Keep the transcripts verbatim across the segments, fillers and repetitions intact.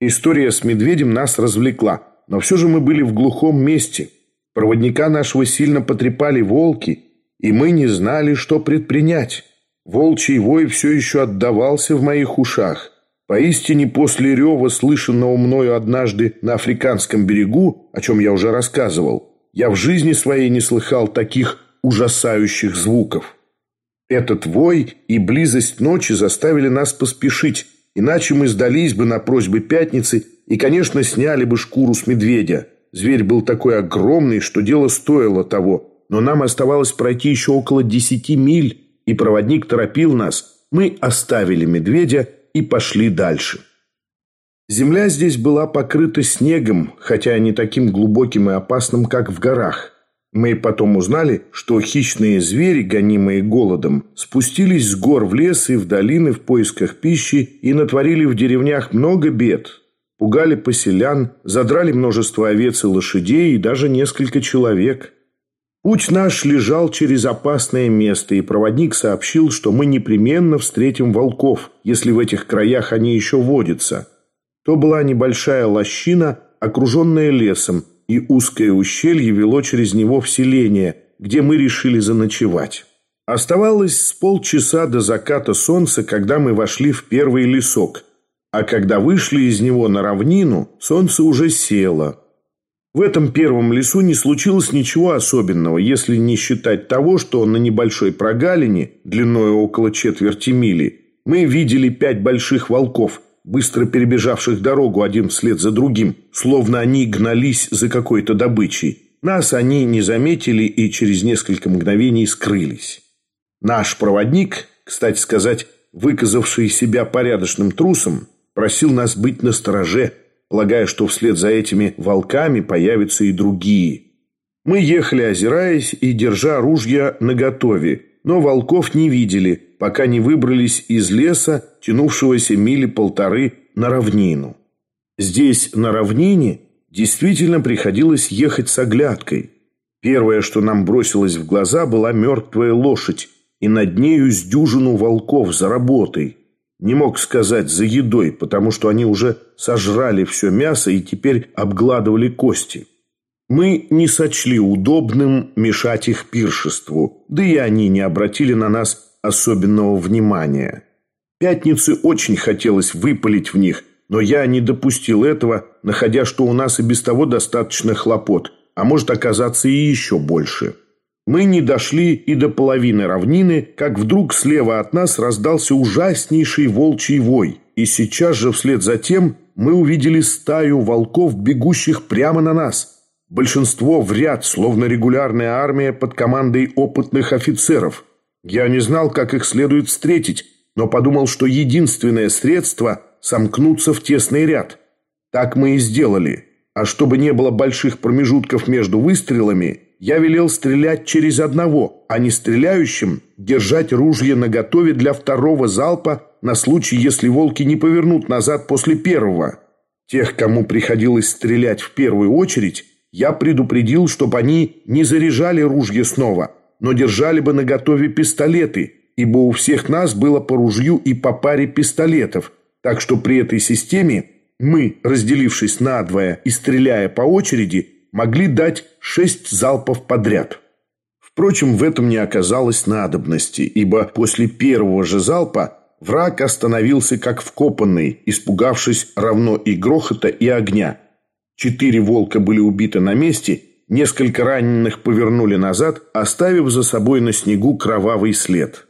История с медведем нас развлекла, но все же мы были в глухом месте. Проводника нашего сильно потрепали волки, и мы не знали, что предпринять. Волчий вой все еще отдавался в моих ушах. Поистине, после рева, слышанного мною однажды на Африканском берегу, о чем я уже рассказывал, я в жизни своей не слыхал таких ужасающих звуков. Этот вой и близость ночи заставили нас поспешить, иначе мы сдались бы на просьбы Пятницы и, конечно, сняли бы шкуру с медведя. Зверь был такой огромный, что дело стоило того, но нам оставалось пройти еще около десяти миль, и проводник торопил нас. Мы оставили медведя и пошли дальше. Земля здесь была покрыта снегом, хотя не таким глубоким и опасным, как в горах. Мы потом узнали, что хищные звери, гонимые голодом, спустились с гор в лес и в долины в поисках пищи и натворили в деревнях много бед. Пугали поселян, задрали множество овец и лошадей и даже несколько человек. Путь наш лежал через опасное место, и проводник сообщил, что мы непременно встретим волков, если в этих краях они еще водятся. То была небольшая лощина, окруженная лесом, и узкое ущелье вело через него в селение, где мы решили заночевать. Оставалось с полчаса до заката солнца, когда мы вошли в первый лесок, а когда вышли из него на равнину, солнце уже село. В этом первом лесу не случилось ничего особенного, если не считать того, что на небольшой прогалине, длиной около четверти мили, мы видели пять больших волков, быстро перебежавших дорогу один вслед за другим, словно они гнались за какой-то добычей. Нас они не заметили и через несколько мгновений скрылись. Наш проводник, кстати сказать, выказавший себя порядочным трусом, просил нас быть настороже, полагая, что вслед за этими волками появятся и другие. Мы ехали, озираясь и держа ружья наготове, но волков не видели, пока не выбрались из леса, тянувшегося мили полторы, на равнину. Здесь, на равнине, действительно приходилось ехать с оглядкой. Первое, что нам бросилось в глаза, была мертвая лошадь, и над нею с дюжину волков за работой. Не мог сказать за едой, потому что они уже сожрали все мясо и теперь обгладывали кости. Мы не сочли удобным мешать их пиршеству, да и они не обратили на нас особенного внимания. Пятнице очень хотелось выпалить в них, но я не допустил этого, находя, что у нас и без того достаточно хлопот, а может оказаться и еще больше. Мы не дошли и до половины равнины, как вдруг слева от нас раздался ужаснейший волчий вой, и сейчас же вслед за тем мы увидели стаю волков, бегущих прямо на нас. Большинство в ряд, словно регулярная армия под командой опытных офицеров. Я не знал, как их следует встретить, но подумал, что единственное средство – сомкнуться в тесный ряд. Так мы и сделали. А чтобы не было больших промежутков между выстрелами, я велел стрелять через одного, а не стреляющим держать ружье наготове для второго залпа на случай, если волки не повернут назад после первого. Тех, кому приходилось стрелять в первую очередь, я предупредил, чтобы они не заряжали ружье снова, но держали бы наготове пистолеты, ибо у всех нас было по ружью и по паре пистолетов, так что при этой системе мы, разделившись надвое и стреляя по очереди, могли дать шесть залпов подряд. Впрочем, в этом не оказалось надобности, ибо после первого же залпа враг остановился как вкопанный, испугавшись равно и грохота, и огня. Четыре волка были убиты на месте, несколько раненых повернули назад, оставив за собой на снегу кровавый след.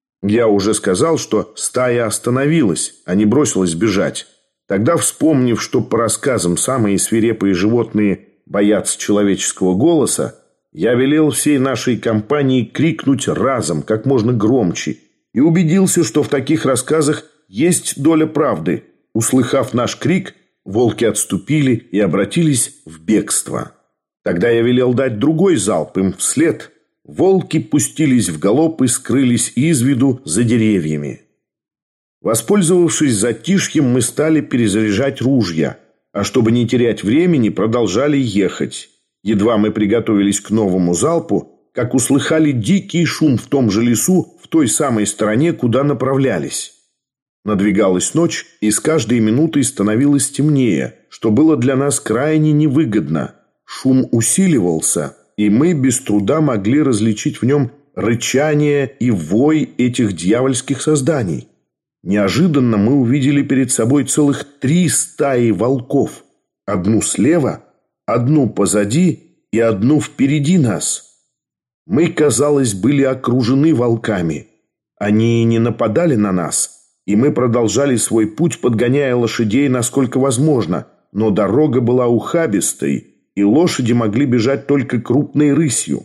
Я уже сказал, что стая остановилась, а не бросилась бежать. Тогда, вспомнив, что по рассказам самые свирепые животные боятся человеческого голоса, я велел всей нашей компании крикнуть разом, как можно громче, и убедился, что в таких рассказах есть доля правды. Услыхав наш крик, волки отступили и обратились в бегство. Тогда я велел дать другой залп им вслед. Волки пустились в галоп и скрылись из виду за деревьями. Воспользовавшись затишьем, мы стали перезаряжать ружья, а чтобы не терять времени, продолжали ехать. Едва мы приготовились к новому залпу, как услыхали дикий шум в том же лесу, в той самой стороне, куда направлялись. Надвигалась ночь, и с каждой минутой становилось темнее, что было для нас крайне невыгодно. Шум усиливался, и мы без труда могли различить в нем рычание и вой этих дьявольских созданий. Неожиданно мы увидели перед собой целых три стаи волков. Одну слева, одну позади и одну впереди нас. Мы, казалось, были окружены волками. Они не нападали на нас, и мы продолжали свой путь, подгоняя лошадей насколько возможно, но дорога была ухабистой, и лошади могли бежать только крупной рысью.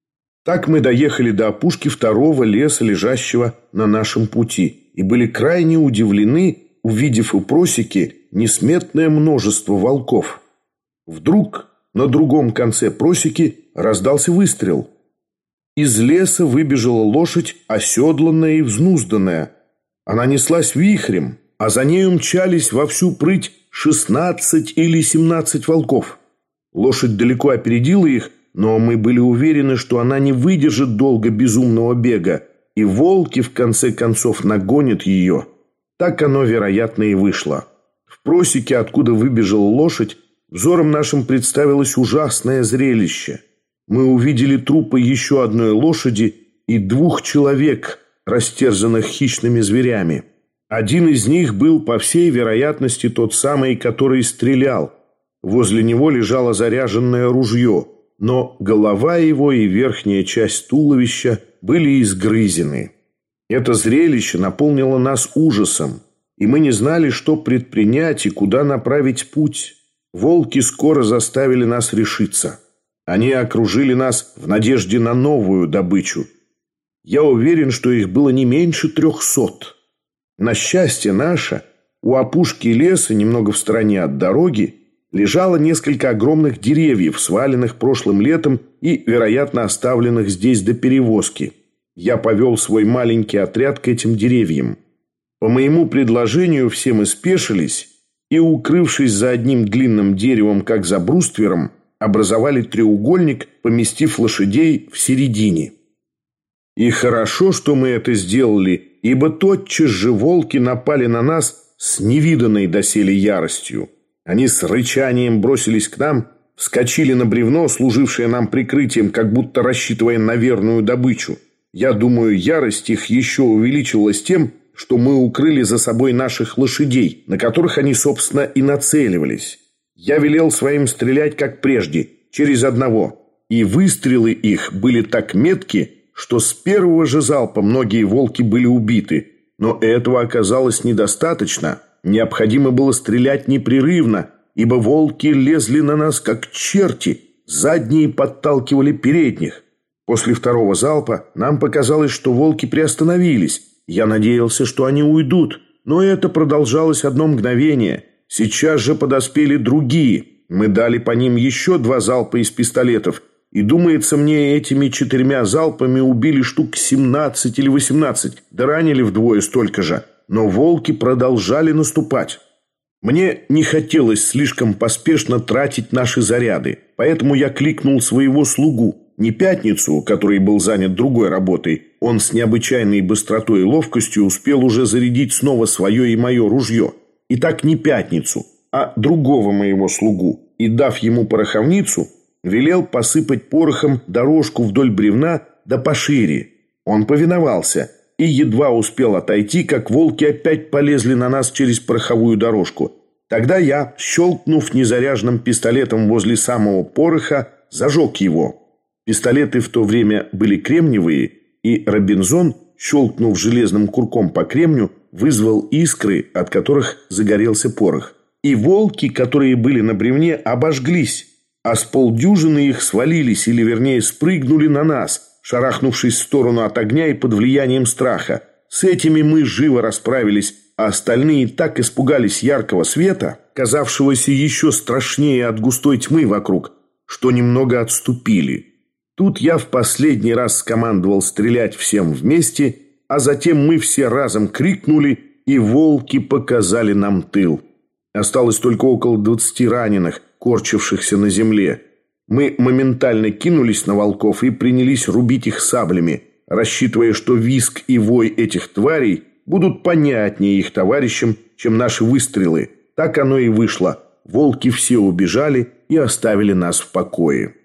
Так мы доехали до опушки второго леса, лежащего на нашем пути, и были крайне удивлены, увидев у просеки несметное множество волков. Вдруг на другом конце просеки раздался выстрел. Из леса выбежала лошадь, оседланная и взнузданная. Она неслась вихрем, а за нею мчались во всю прыть шестнадцать или семнадцать волков. Лошадь далеко опередила их, но мы были уверены, что она не выдержит долго безумного бега, и волки в конце концов нагонят ее. Так оно, вероятно, и вышло. В просеке, откуда выбежала лошадь, взором нашим представилось ужасное зрелище. Мы увидели трупы еще одной лошади и двух человек, растерзанных хищными зверями. Один из них был, по всей вероятности, тот самый, который стрелял. Возле него лежало заряженное ружье, но голова его и верхняя часть туловища были изгрызены. Это зрелище наполнило нас ужасом, и мы не знали, что предпринять и куда направить путь. Волки скоро заставили нас решиться. Они окружили нас в надежде на новую добычу. Я уверен, что их было не меньше трехсот. На счастье наше, у опушки леса, немного в стороне от дороги, лежало несколько огромных деревьев, сваленных прошлым летом и, вероятно, оставленных здесь до перевозки. Я повел свой маленький отряд к этим деревьям. По моему предложению все мы спешились и, укрывшись за одним длинным деревом, как за бруствером, образовали треугольник, поместив лошадей в середине. И хорошо, что мы это сделали, ибо тотчас же волки напали на нас с невиданной доселе яростью. Они с рычанием бросились к нам, вскочили на бревно, служившее нам прикрытием, как будто рассчитывая на верную добычу. Я думаю, ярость их еще увеличилась тем, что мы укрыли за собой наших лошадей, на которых они, собственно, и нацеливались. Я велел своим стрелять, как прежде, через одного, и выстрелы их были так метки, что с первого же залпа многие волки были убиты. Но этого оказалось недостаточно. Необходимо было стрелять непрерывно, ибо волки лезли на нас, как черти, задние подталкивали передних. После второго залпа нам показалось, что волки приостановились. Я надеялся, что они уйдут, но это продолжалось одно мгновение. Сейчас же подоспели другие. Мы дали по ним еще два залпа из пистолетов, и, думается мне, этими четырьмя залпами убили штук семнадцать или восемнадцать, да ранили вдвое столько же. Но волки продолжали наступать. Мне не хотелось слишком поспешно тратить наши заряды, поэтому я кликнул своего слугу, не Пятницу, который был занят другой работой. Он с необычайной быстротой и ловкостью успел уже зарядить снова свое и мое ружье. И так не Пятницу, а другого моего слугу, и, дав ему пороховницу, велел посыпать порохом дорожку вдоль бревна да пошире. Он повиновался и едва успел отойти, как волки опять полезли на нас через пороховую дорожку. Тогда я, щелкнув незаряженным пистолетом возле самого пороха, зажег его. Пистолеты в то время были кремниевые, и Робинзон, щелкнув железным курком по кремню, вызвал искры, от которых загорелся порох. И волки, которые были на бревне, обожглись, а с полдюжины их свалились, или вернее спрыгнули на нас, шарахнувшись в сторону от огня и под влиянием страха. С этими мы живо расправились, а остальные так испугались яркого света, казавшегося еще страшнее от густой тьмы вокруг, что немного отступили. Тут я в последний раз скомандовал стрелять всем вместе, а затем мы все разом крикнули, и волки показали нам тыл. Осталось только около двадцати раненых, корчившихся на земле. Мы моментально кинулись на волков и принялись рубить их саблями, рассчитывая, что визг и вой этих тварей будут понятнее их товарищам, чем наши выстрелы. Так оно и вышло. Волки все убежали и оставили нас в покое.